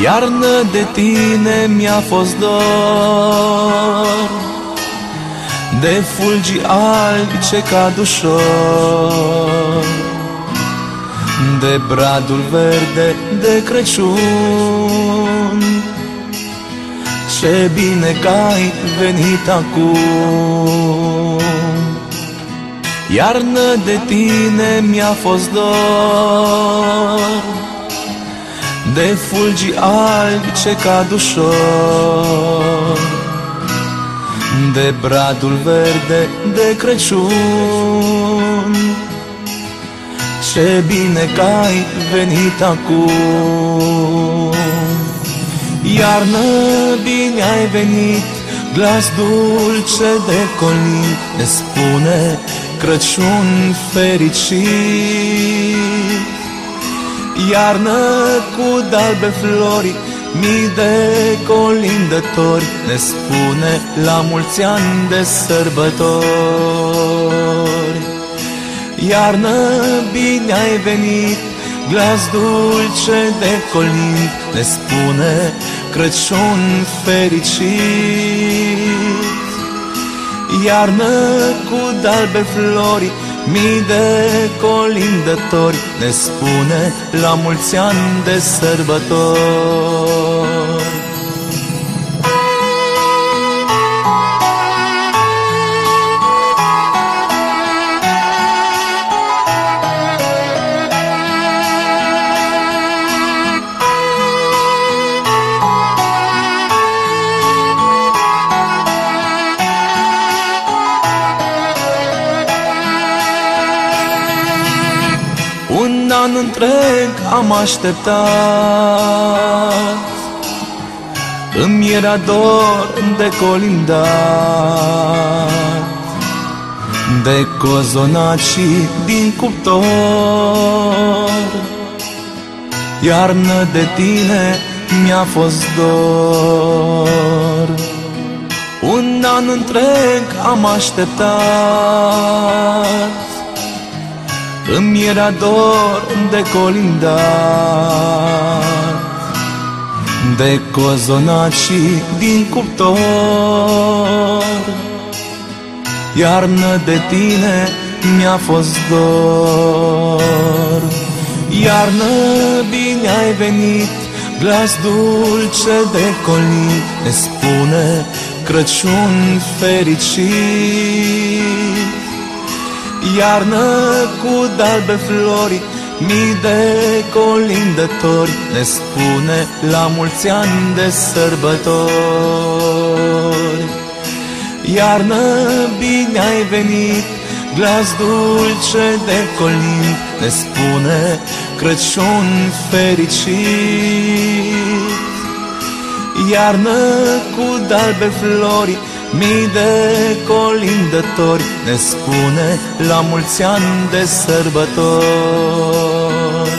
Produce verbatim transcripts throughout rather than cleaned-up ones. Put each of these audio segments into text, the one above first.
Iarnă de tine mi-a fost dor, de fulgi albi ce cad ușor, de bradul verde de Crăciun. Ce bine că ai venit acum. Iarnă de tine mi-a fost dor, de fulgi albi ce cad ușor, de bradul verde de Crăciun. Ce bine că ai venit acum. Iarnă, bine ai venit, glas dulce de colin ne spune Crăciun fericit. Iarnă cu dalbe flori, mii de colindători ne spune la mulți ani de sărbători. Iarnă, bine ai venit, glas dulce de colind ne spune Crăciun fericit. Iarnă cu dalbe flori, mii de colindători ne spune la mulți ani de sărbători. Un an întreg am așteptat, îmi era dor de colindat, de cozonacii din cuptor. Iarnă de tine mi-a fost dor. Un an întreg am așteptat, îmi era dor de colindat, de cozonacii din cuptor. Iarnă de tine mi-a fost dor. Iarnă, bine ai venit, glas dulce de colin ne spune Crăciun fericit. Iarnă cu dalbe flori, mii de colindători ne spune la mulți ani de sărbători. Iarnă, bine ai venit, glas dulce de colind ne spune Crăciun fericit. Iarnă cu dalbe flori, mii de colindători ne spune la mulți ani de sărbători.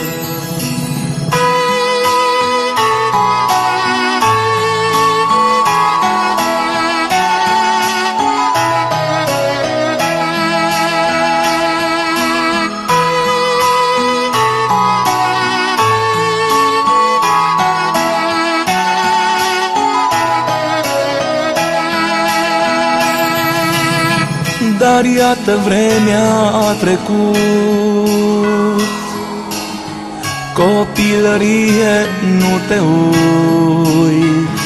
Dar iată vremea a trecut, copilărie nu te uiți.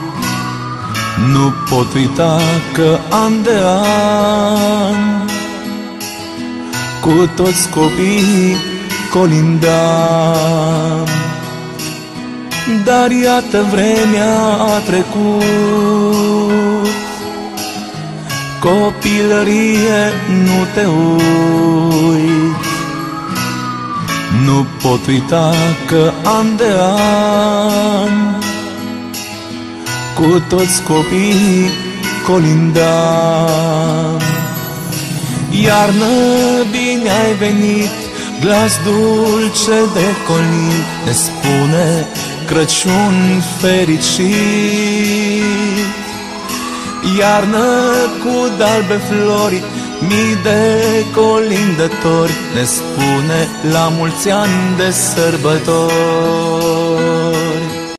Nu pot uita că an de an cu toți copiii colindam. Dar iată vremea a trecut, copilărie nu te uiți. Nu pot uita că an de an cu toți copiii colindam. Iarnă, bine ai venit, glas dulce de colin ne spune Crăciun fericit. Iarnă cu dalbe flori, mii de colindători ne spune la mulți ani de sărbători.